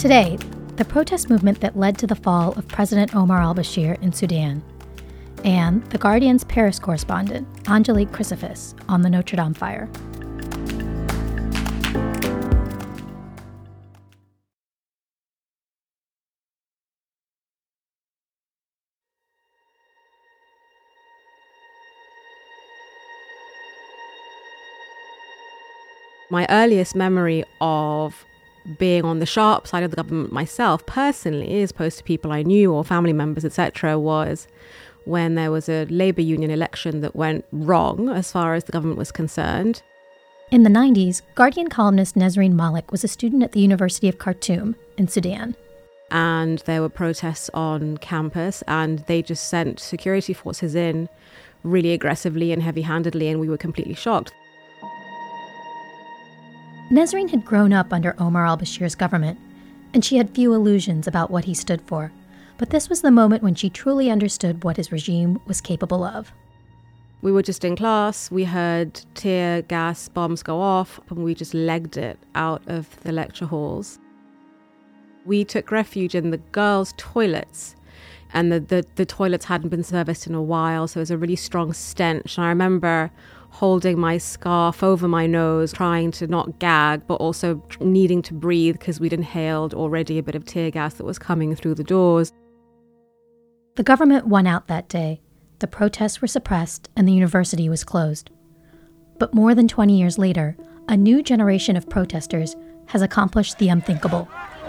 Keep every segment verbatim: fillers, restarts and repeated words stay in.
Today, the protest movement that led to the fall of President Omar al-Bashir in Sudan, and The Guardian's Paris correspondent, Angelique Chrysifis, on the Notre Dame fire. My earliest memory of being on the sharp side of the government myself, personally, as opposed to people I knew or family members, et cetera, was when there was a Labour Union election that went wrong as far as the government was concerned. In the nineties, Guardian columnist Nesrine Malik was a student at the University of Khartoum in Sudan. And there were protests on campus, and they just sent security forces in really aggressively and heavy-handedly, and we were completely shocked. Nesrine had grown up under Omar al-Bashir's government, and she had few illusions about what he stood for. But this was the moment when she truly understood what his regime was capable of. We were just in class, we heard tear gas bombs go off, and we just legged it out of the lecture halls. We took refuge in the girls' toilets, and the, the, the toilets hadn't been serviced in a while, so it was a really strong stench. And I remember holding my scarf over my nose, trying to not gag, but also needing to breathe because we'd inhaled already a bit of tear gas that was coming through the doors. The government won out that day. The protests were suppressed and the university was closed. But more than twenty years later, a new generation of protesters has accomplished the unthinkable.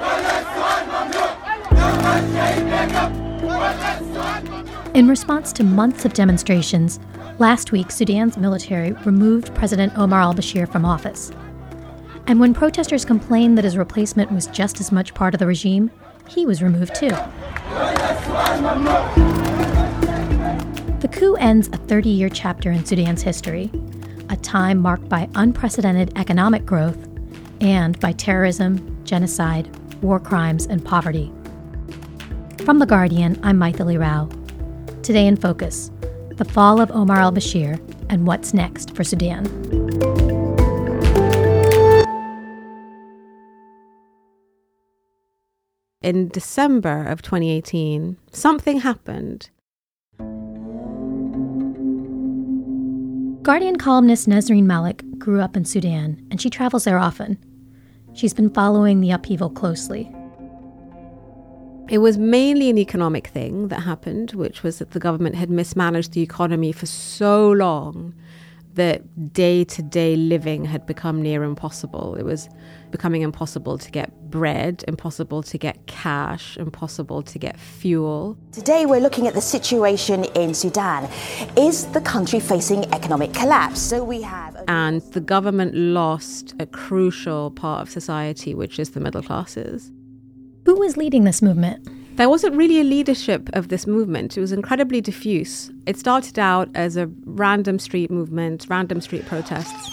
In response to months of demonstrations, last week, Sudan's military removed President Omar al-Bashir from office. And when protesters complained that his replacement was just as much part of the regime, he was removed too. The coup ends a thirty-year chapter in Sudan's history, a time marked by unprecedented economic growth and by terrorism, genocide, war crimes, and poverty. From The Guardian, I'm Maithili Rao. Today in Focus, the fall of Omar al-Bashir and what's next for Sudan. In December of twenty eighteen, something happened. Guardian columnist Nesrine Malik grew up in Sudan, and she travels there often. She's been following the upheaval closely. It was mainly an economic thing that happened, which was that the government had mismanaged the economy for so long that day-to-day living had become near impossible. It was becoming impossible to get bread, impossible to get cash, impossible to get fuel. Today we're looking at the situation in Sudan. Is the country facing economic collapse? So we have... And the government lost a crucial part of society, which is the middle classes. Who was leading this movement? There wasn't really a leadership of this movement. It was incredibly diffuse. It started out as a random street movement, random street protests,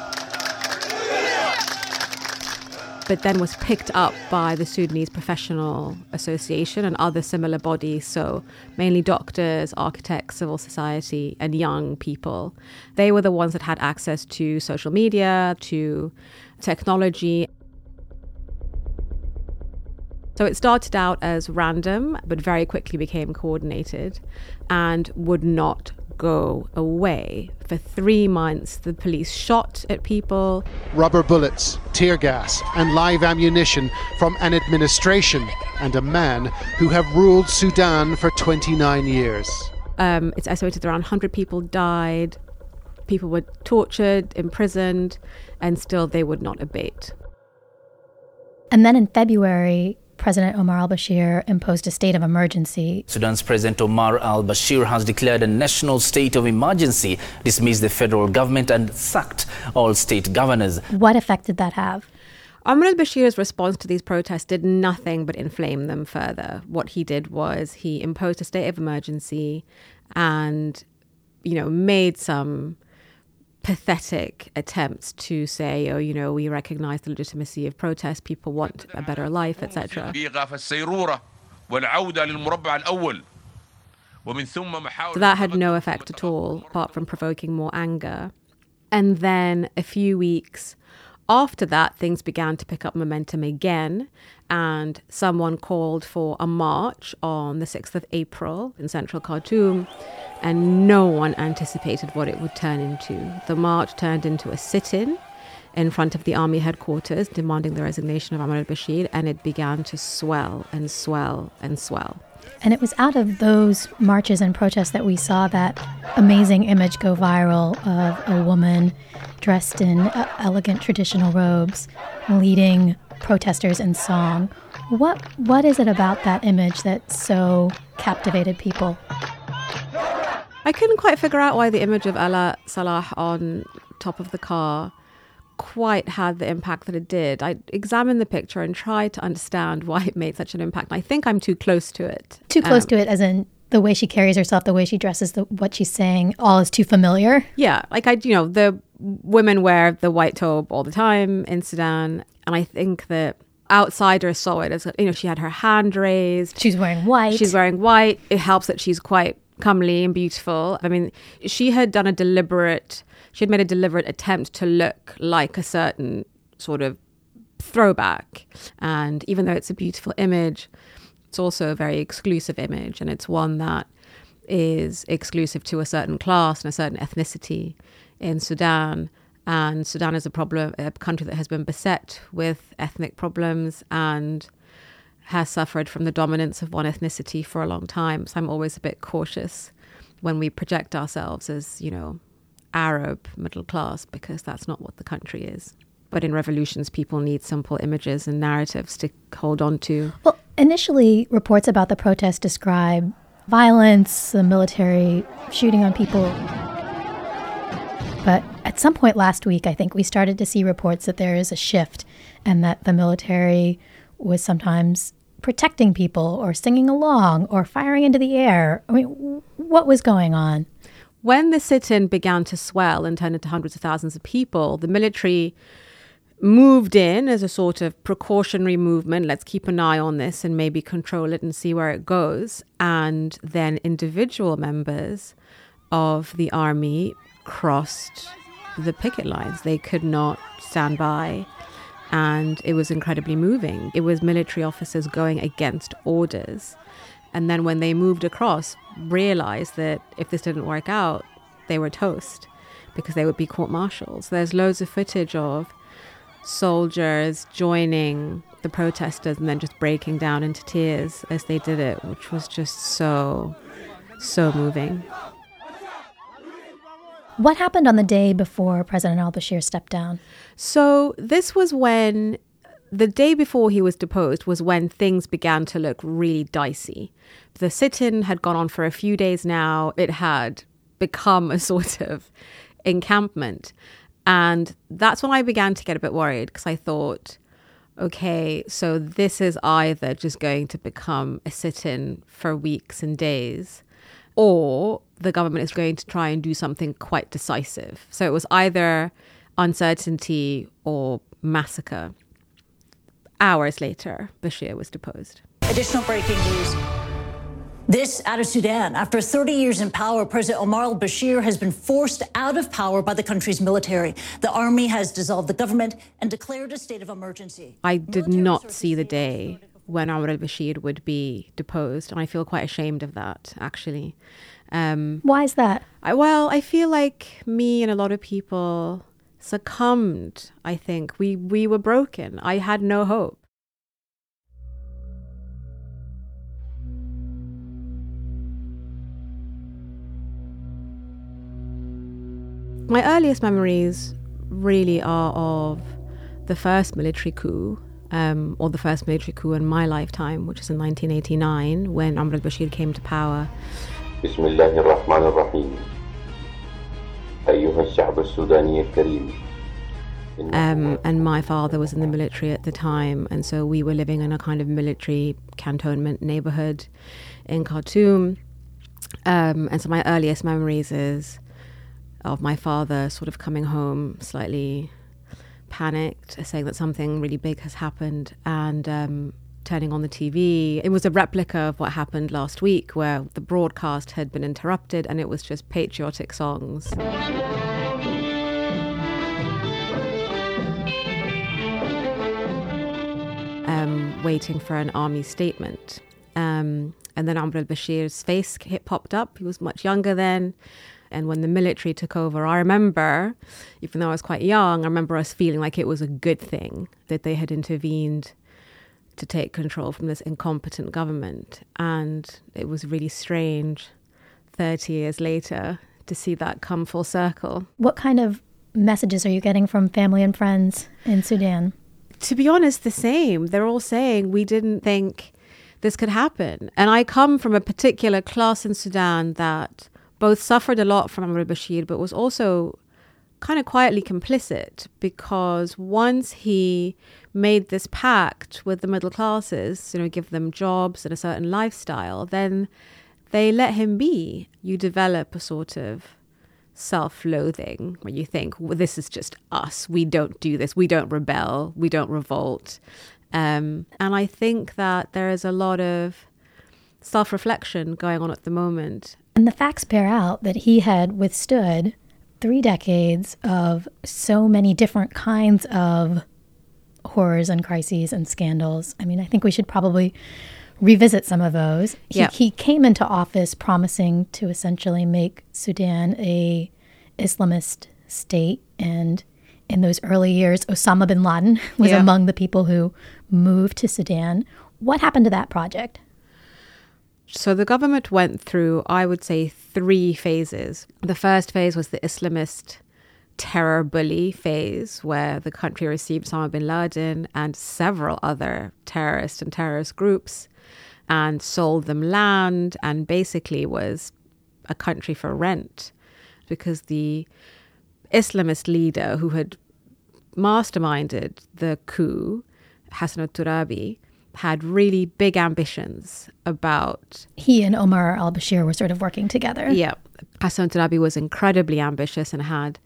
but then was picked up by the Sudanese Professional Association and other similar bodies, so mainly doctors, architects, civil society, and young people. They were the ones that had access to social media, to technology. So it started out as random, but very quickly became coordinated and would not go away. For three months, the police shot at people. Rubber bullets, tear gas, and live ammunition from an administration and a man who have ruled Sudan for twenty-nine years. Um, it's estimated around one hundred people died. People were tortured, imprisoned, and still they would not abate. And then in February, President Omar al-Bashir imposed a state of emergency. Sudan's President Omar al-Bashir has declared a national state of emergency, dismissed the federal government and sacked all state governors. What effect did that have? Omar al-Bashir's response to these protests did nothing but inflame them further. What he did was he imposed a state of emergency and, you know, made some pathetic attempts to say, oh, you know, we recognize the legitimacy of protest, people want a better life, et cetera. So that had no effect at all, apart from provoking more anger. And then a few weeks After that, things began to pick up momentum again, and someone called for a march on the sixth of April in central Khartoum, and no one anticipated what it would turn into. The march turned into a sit-in in front of the army headquarters, demanding the resignation of Omar al-Bashir, and it began to swell and swell and swell. And it was out of those marches and protests that we saw that amazing image go viral of a woman dressed in uh, elegant traditional robes, leading protesters in song. What What is it about that image that so captivated people? I couldn't quite figure out why the image of Ala Salah on top of the car quite had the impact that it did. I examined the picture and tried to understand why it made such an impact. I think I'm too close to it. Too close um, to it, as in the way she carries herself, the way she dresses, the, what she's saying, all is too familiar. Yeah, like I, you know, the women wear the white tobe all the time in Sudan, and I think that outsiders saw it as, you know, she had her hand raised. She's wearing white. She's wearing white. It helps that she's quite comely and beautiful. I mean, she had done a deliberate, she had made a deliberate attempt to look like a certain sort of throwback. And even though it's a beautiful image, it's also a very exclusive image. And it's one that is exclusive to a certain class and a certain ethnicity in Sudan. And Sudan is a problem, a country that has been beset with ethnic problems and has suffered from the dominance of one ethnicity for a long time. So I'm always a bit cautious when we project ourselves as, you know, Arab middle class, because that's not what the country is. But in revolutions, people need simple images and narratives to hold on to. Well, initially, reports about the protest describe violence, the military shooting on people. But at some point last week, I think we started to see reports that there is a shift and that the military was sometimes protecting people or singing along or firing into the air. I mean, what was going on? When the sit-in began to swell and turn into hundreds of thousands of people, the military moved in as a sort of precautionary movement. Let's keep an eye on this and maybe control it and see where it goes. And then individual members of the army crossed the picket lines. They could not stand by. And it was incredibly moving. It was military officers going against orders. And then when they moved across, realized that if this didn't work out, they were toast because they would be court-martialed. So there's loads of footage of soldiers joining the protesters and then just breaking down into tears as they did it, which was just so, so moving. What happened on the day before President al-Bashir stepped down? So this was when, the day before he was deposed was when things began to look really dicey. The sit-in had gone on for a few days now. It had become a sort of encampment. And that's when I began to get a bit worried, because I thought, okay, so this is either just going to become a sit-in for weeks and days, or the government is going to try and do something quite decisive. So it was either uncertainty or massacre. Hours later, Bashir was deposed. Additional breaking news. This out of Sudan. After thirty years in power, President Omar al-Bashir has been forced out of power by the country's military. The army has dissolved the government and declared a state of emergency. I did not see the day when Omar al-Bashir would be deposed, and I feel quite ashamed of that, actually. Um, Why is that? I, well, I feel like me and a lot of people succumbed, I think. We, we were broken. I had no hope. My earliest memories really are of the first military coup, um, or the first military coup in my lifetime, which is in nineteen eighty-nine, when Omar al-Bashir came to power. Bismillahir Rahmanir Rahim. أيها الشعب السوداني الكريم. Um, and my father was in the military at the time, and so we were living in a kind of military cantonment neighborhood in Khartoum. Um, and so my earliest memories is of my father sort of coming home slightly panicked, saying that something really big has happened, and um, turning on the T V. It was a replica of what happened last week, where the broadcast had been interrupted and it was just patriotic songs. waiting for an army statement. Um, and then Omar al-Bashir's face popped up. He was much younger then. And when the military took over, I remember, even though I was quite young, I remember us feeling like it was a good thing that they had intervened to take control from this incompetent government. And it was really strange thirty years later to see that come full circle. What kind of messages are you getting from family and friends in Sudan? To be honest, the same. They're all saying we didn't think this could happen. And I come from a particular class in Sudan that both suffered a lot from Omar al-Bashir, but was also kind of quietly complicit, because once he made this pact with the middle classes, you know, give them jobs and a certain lifestyle, then they let him be. You develop a sort of self-loathing where you think, well, this is just us. We don't do this. We don't rebel. We don't revolt. Um, and I think that there is a lot of self-reflection going on at the moment. And the facts bear out that he had withstood three decades of so many different kinds of horrors and crises and scandals. I mean, I think we should probably revisit some of those. He, yeah. he came into office promising to essentially make Sudan a Islamist state. And in those early years, Osama bin Laden was yeah. among the people who moved to Sudan. What happened to that project? So the government went through, I would say, three phases. The first phase was the Islamist terror bully phase, where the country received Osama bin Laden and several other terrorist and terrorist groups and sold them land, and basically was a country for rent, because the Islamist leader who had masterminded the coup, Hassan al-Turabi, had really big ambitions about... He and Omar al-Bashir were sort of working together. Yeah. Hassan al-Turabi was incredibly ambitious and had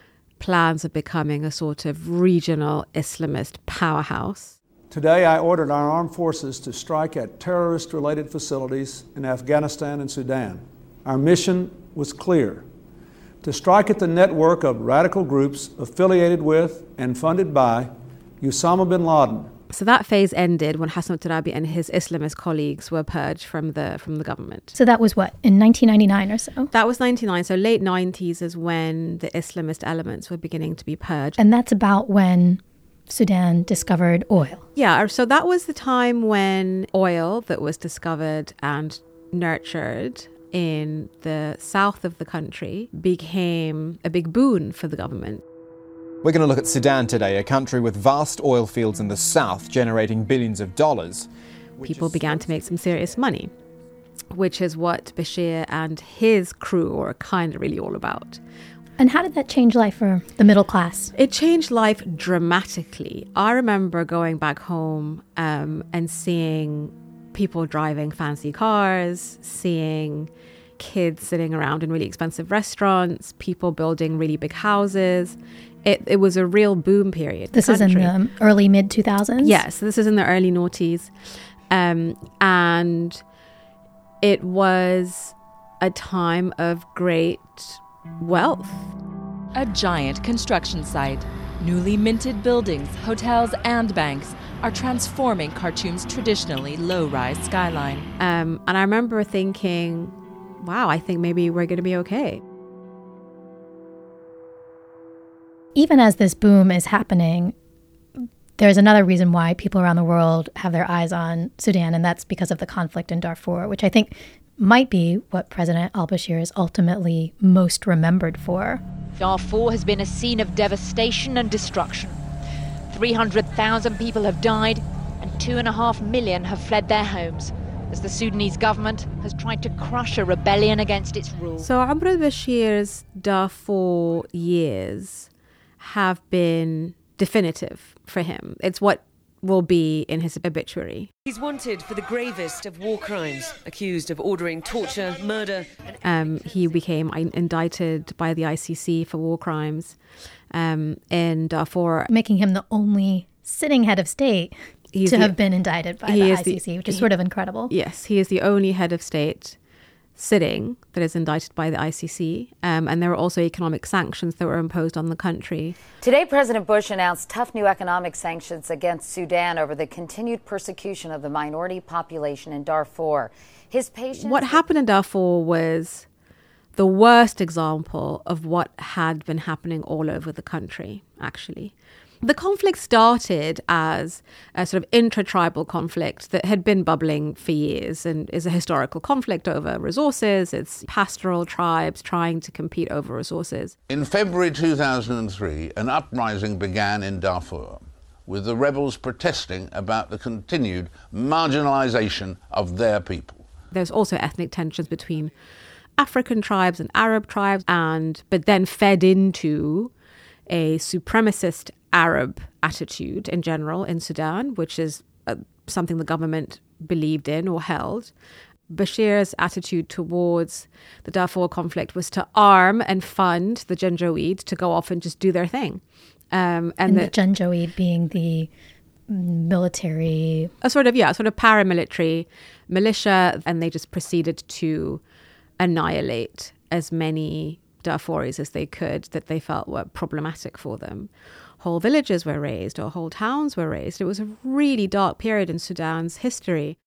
plans of becoming a sort of regional Islamist powerhouse. Today, I ordered our armed forces to strike at terrorist-related facilities in Afghanistan and Sudan. Our mission was clear: to strike at the network of radical groups affiliated with and funded by Osama bin Laden. So that phase ended when Hassan al-Turabi and his Islamist colleagues were purged from the from the government. So that was what, in nineteen ninety-nine or so? That was ninety-nine. So late nineties is when the Islamist elements were beginning to be purged. And that's about when Sudan discovered oil. Yeah, so that was the time when oil that was discovered and nurtured in the south of the country became a big boon for the government. We're going to look at Sudan today, a country with vast oil fields in the south generating billions of dollars. People began to make some serious money, which is what Bashir and his crew are kind of really all about. And how did that change life for the middle class? It changed life dramatically. I remember going back home um, and seeing people driving fancy cars, seeing kids sitting around in really expensive restaurants, people building really big houses. It, it was a real boom period. This is in the early mid two thousands? Yes, this is in the early noughties. Um, and it was a time of great wealth. A giant construction site, newly minted buildings, hotels and banks are transforming Khartoum's traditionally low-rise skyline. Um, and I remember thinking, wow, I think maybe we're going to be okay. Even as this boom is happening, there's another reason why people around the world have their eyes on Sudan, and that's because of the conflict in Darfur, which I think might be what President al-Bashir is ultimately most remembered for. Darfur has been a scene of devastation and destruction. three hundred thousand people have died and two and a half million have fled their homes as the Sudanese government has tried to crush a rebellion against its rule. So Omar al-Bashir's Darfur years have been definitive for him. It's what will be in his obituary. He's wanted for the gravest of war crimes, accused of ordering torture, murder. Um, he became indicted by the I C C for war crimes um, in Darfur. Making him the only sitting head of state He's to the, have been indicted by the I C C, the, which is he, sort of incredible. Yes, he is the only head of state sitting that is indicted by the I C C. Um, and there were also economic sanctions that were imposed on the country. Today, President Bush announced tough new economic sanctions against Sudan over the continued persecution of the minority population in Darfur. His patience... What happened in Darfur was the worst example of what had been happening all over the country, actually. The conflict started as a sort of intra-tribal conflict that had been bubbling for years and is a historical conflict over resources. It's pastoral tribes trying to compete over resources. In February two thousand three, an uprising began in Darfur, with the rebels protesting about the continued marginalization of their people. There's also ethnic tensions between African tribes and Arab tribes, and but then fed into a supremacist Arab attitude in general in Sudan, which is uh, something the government believed in or held. Bashir's attitude towards the Darfur conflict was to arm and fund the Janjaweed to go off and just do their thing. Um, and and the, the Janjaweed being the military... A sort of, yeah, sort of paramilitary militia, and they just proceeded to annihilate as many Darfuris as they could that they felt were problematic for them. Whole villages were razed or whole towns were razed. It was a really dark period in Sudan's history.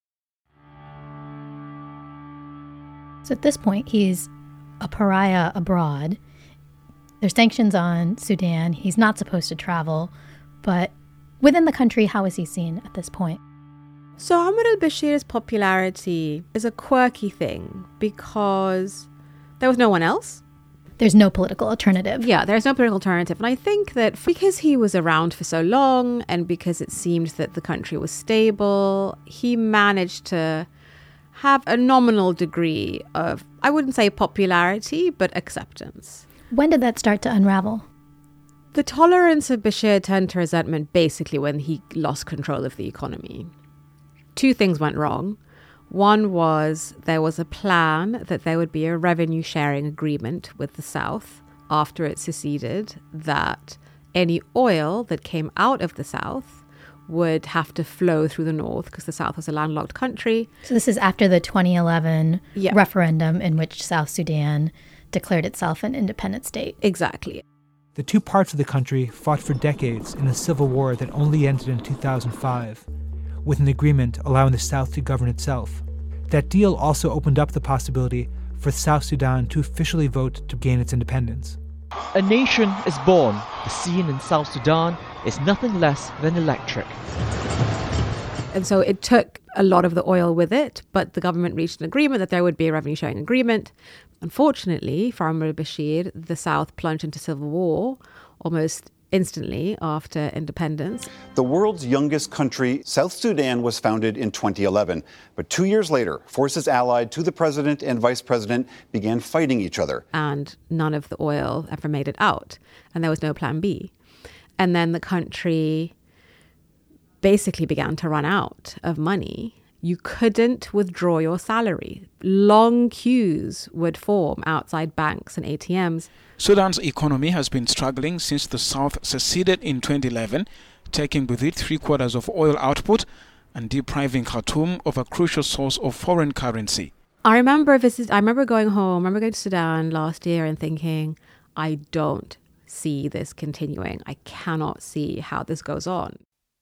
So at this point, he's a pariah abroad. There's sanctions on Sudan. He's not supposed to travel. But within the country, how is he seen at this point? So Omar al-Bashir's popularity is a quirky thing because there was no one else. There's no political alternative. Yeah, there's no political alternative. And I think that because he was around for so long and because it seemed that the country was stable, he managed to have a nominal degree of, I wouldn't say popularity, but acceptance. When did that start to unravel? The tolerance of Bashir turned to resentment basically when he lost control of the economy. Two things went wrong. One was there was a plan that there would be a revenue sharing agreement with the South after it seceded, that any oil that came out of the South would have to flow through the North because the South was a landlocked country. So this is after the twenty eleven yeah. referendum in which South Sudan declared itself an independent state. Exactly. The two parts of the country fought for decades in a civil war that only ended in two thousand five. With an agreement allowing the South to govern itself. That deal also opened up the possibility for South Sudan to officially vote to gain its independence. A nation is born. The scene in South Sudan is nothing less than electric. And so it took a lot of the oil with it, but the government reached an agreement that there would be a revenue sharing agreement. Unfortunately, for Omar al-Bashir, the South plunged into civil war almost instantly after independence. The world's youngest country, South Sudan, was founded in twenty eleven. But two years later, forces allied to the president and vice president began fighting each other. And none of the oil ever made it out. And there was no plan B. And then the country basically began to run out of money. You couldn't withdraw your salary. Long queues would form outside banks and A T Ms. Sudan's economy has been struggling since the South seceded in twenty eleven, taking with it three quarters of oil output and depriving Khartoum of a crucial source of foreign currency. I remember visit, I remember going home, I remember going to Sudan last year and thinking, I don't see this continuing. I cannot see how this goes on.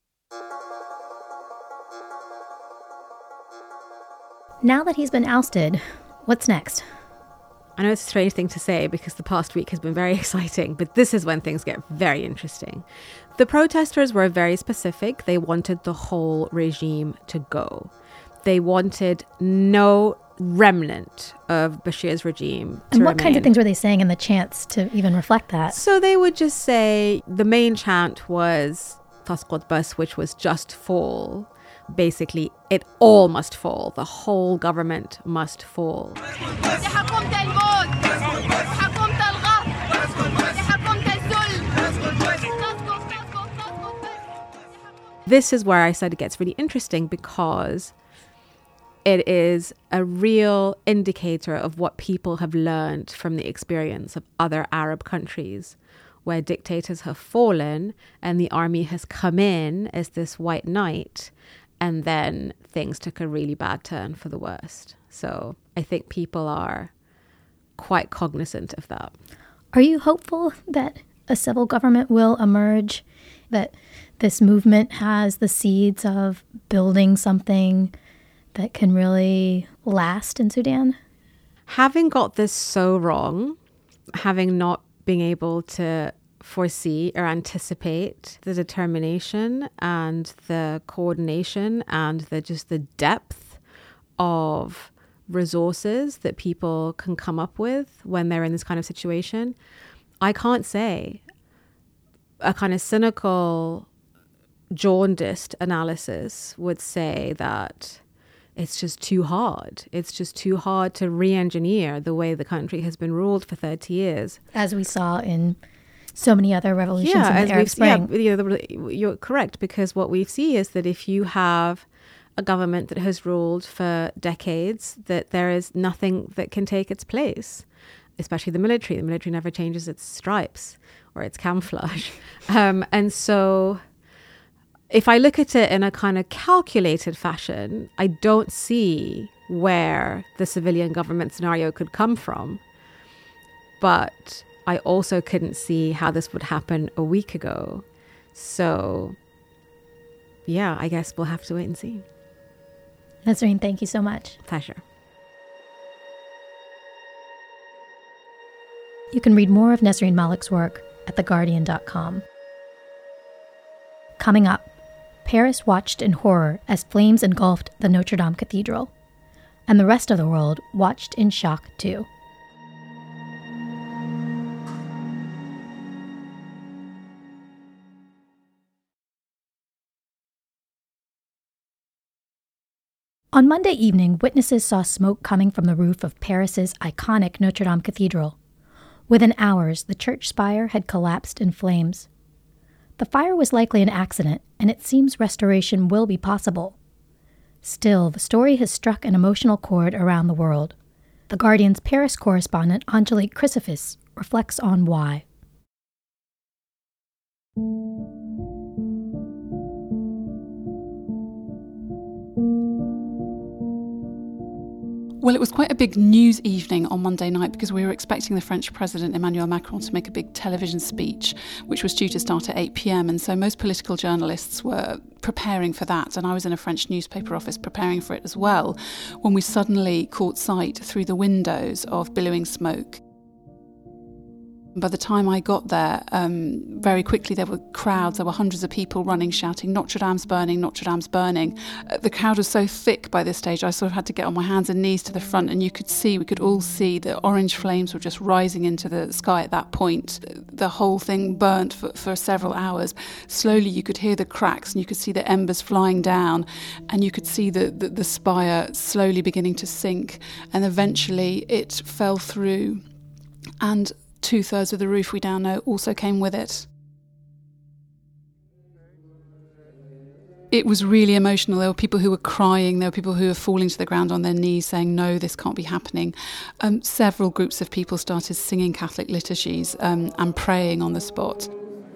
Now that he's been ousted, what's next? I know it's a strange thing to say because the past week has been very exciting, but this is when things get very interesting. The protesters were very specific. They wanted the whole regime to go. They wanted no remnant of Bashir's regime to And what remain. kinds of things were they saying in the chants to even reflect that? So they would just say, the main chant was Tasqut Bas, which was just fall. Basically, it all must fall. The whole government must fall. This is where I said it gets really interesting because it is a real indicator of what people have learned from the experience of other Arab countries, where dictators have fallen and the army has come in as this white knight. And then things took a really bad turn for the worst. So I think people are quite cognizant of that. Are you hopeful that a civil government will emerge, that this movement has the seeds of building something that can really last in Sudan? Having got this so wrong, having not been able to foresee or anticipate the determination and the coordination and the just the depth of resources that people can come up with when they're in this kind of situation, I can't say. A kind of cynical, jaundiced analysis would say that it's just too hard. It's just too hard to re-engineer the way the country has been ruled for thirty years. As we saw in so many other revolutions yeah, in the as Arab we've, Spring. Yeah, you know, the, you're correct, because what we see is that if you have a government that has ruled for decades, that there is nothing that can take its place, especially the military. The military never changes its stripes or its camouflage. um, and so if I look at it in a kind of calculated fashion, I don't see where the civilian government scenario could come from. But I also couldn't see how this would happen a week ago. So, yeah, I guess we'll have to wait and see. Nesrine, thank you so much. Pleasure. You can read more of Nesrine Malik's work at the guardian dot com. Coming up, Paris watched in horror as flames engulfed the Notre Dame Cathedral, and the rest of the world watched in shock too. On Monday evening, witnesses saw smoke coming from the roof of Paris's iconic Notre Dame Cathedral. Within hours, the church spire had collapsed in flames. The fire was likely an accident, and it seems restoration will be possible. Still, the story has struck an emotional chord around the world. The Guardian's Paris correspondent Angelique Chrysophis reflects on why. Well, it was quite a big news evening on Monday night because we were expecting the French President Emmanuel Macron to make a big television speech, which was due to start at eight p.m. And so most political journalists were preparing for that. And I was in a French newspaper office preparing for it as well, when we suddenly caught sight through the windows of billowing smoke. By the time I got there, um, very quickly there were crowds, there were hundreds of people running, shouting, "Notre Dame's burning, Notre Dame's burning." Uh, the crowd was so thick by this stage, I sort of had to get on my hands and knees to the front, and you could see, we could all see the orange flames were just rising into the sky at that point. The whole thing burnt for, for several hours. Slowly you could hear the cracks and you could see the embers flying down, and you could see the, the, the spire slowly beginning to sink, and eventually it fell through, and two-thirds of the roof, we now know, also came with it. It was really emotional. There were people who were crying. There were people who were falling to the ground on their knees saying, no, this can't be happening. Um, several groups of people started singing Catholic liturgies um, and praying on the spot.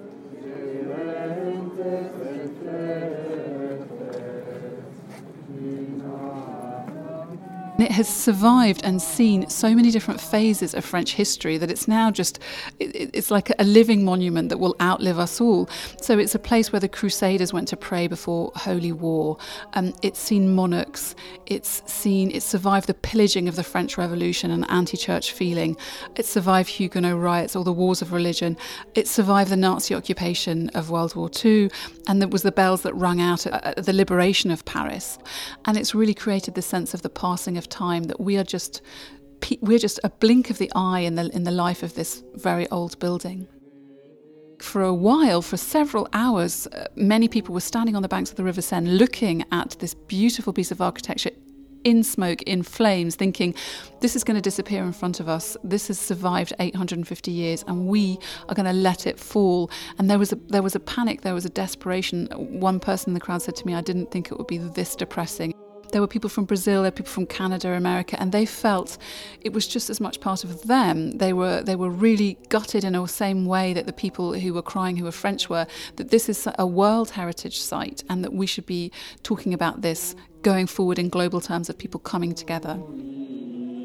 It has survived and seen so many different phases of French history that it's now just, it's like a living monument that will outlive us all. So it's a place where the Crusaders went to pray before holy war. Um, it's seen monarchs, it's seen, it's survived the pillaging of the French Revolution and anti-church feeling. It survived Huguenot riots or the wars of religion. It survived the Nazi occupation of World War Two, and there was the bells that rung out at, at the liberation of Paris. And it's really created this sense of the passing of time, that we are just we're just a blink of the eye in the in the life of this very old building. For a while, for several hours, uh, many people were standing on the banks of the River Seine looking at this beautiful piece of architecture in smoke, in flames, thinking, this is going to disappear in front of us. This has survived eight hundred fifty years and we are going to let it fall. And there was a there was a panic, there was a desperation. One person in the crowd said to me, I didn't think it would be this depressing. There were people from Brazil, there were people from Canada, America, and they felt it was just as much part of them. They were they were really gutted in the same way that the people who were crying, who were French, were, that this is a World Heritage Site and that we should be talking about this going forward in global terms of people coming together.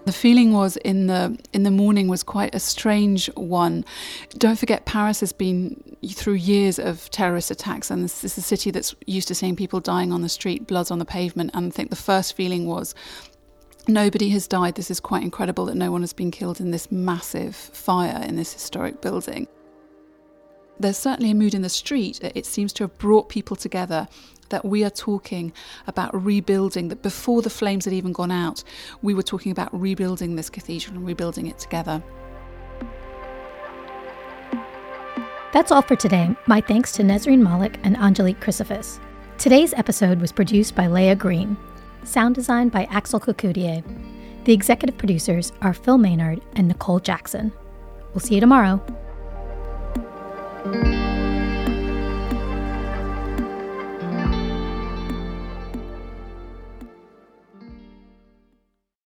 The feeling was in the in the morning was quite a strange one. Don't forget, Paris has been through years of terrorist attacks, and this, this is a city that's used to seeing people dying on the street, blood on the pavement. And I think the first feeling was, nobody has died. This is quite incredible that no one has been killed in this massive fire in this historic building. There's certainly a mood in the street. It seems to have brought people together, that we are talking about rebuilding, that before the flames had even gone out, we were talking about rebuilding this cathedral and rebuilding it together. That's all for today. My thanks to Nesreen Malik and Angelique Chrysophis. Today's episode was produced by Leah Green. Sound design by Axel Cocoutier. The executive producers are Phil Maynard and Nicole Jackson. We'll see you tomorrow.